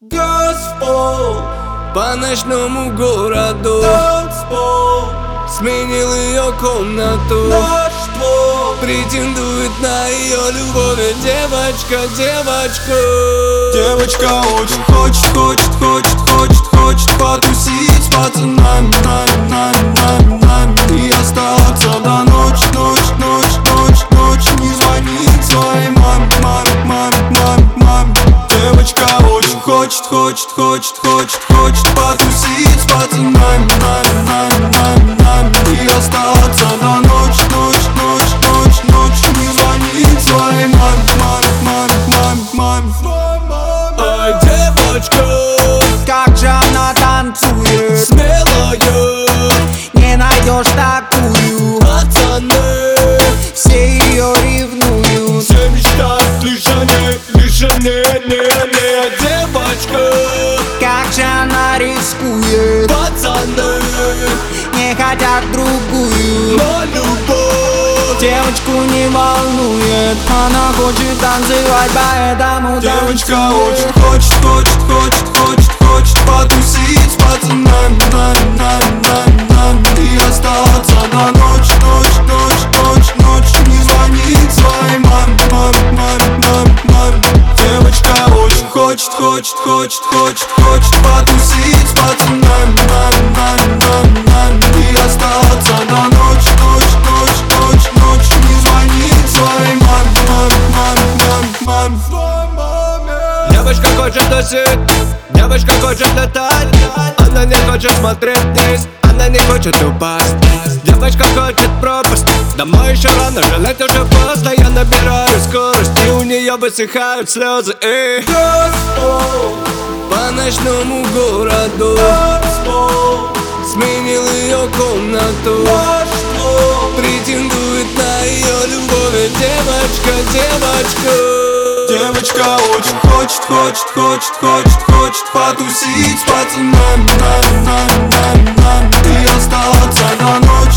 Танцпол по ночному городу. Танцпол сменил ее комнату. Наш пол претендует на ее любовь. Девочка, девочка. Девочка очень хочет потусить с пацанами, и остаться до ночи. Не звонить своей маме. Девочка очень хочет потусить с пацанами, и остаться до ночи. Не звонить своей маме. Ой, девочка, как же она танцует, смелая, не найдешь такую. пацаны, Все ее ревнуют, все мечтают лишь о ней. Девочка, как же она рискует, пацаны, не хотят другую. но любовь Девочку не волнует, она хочет танцевать, поэтому Девочка очень хочет потусить с пацанами, и остаться до ночи. Не звонить своей маме. Девочка очень хочет потусить с пацанами, и остаться до ночи. Не звонить своей маме. Девочка хочет тусить, девочка хочет летать. Она не хочет смотреть вниз, она не хочет упасть. Девочка хочет пропасть, домой еще рано, жалеть уже поздно. Я набираю скорость, и у нее высыхают слезы. Танцпол по ночному городу. Танцпол сменил ее комнату. Наш пол претендует на ее любовь. Девочка. Девочка очень хочет потусить с пацанами, и остаться до ночи.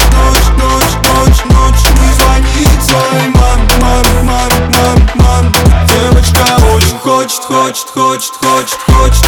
Не звонить своей маме. Девочка очень хочет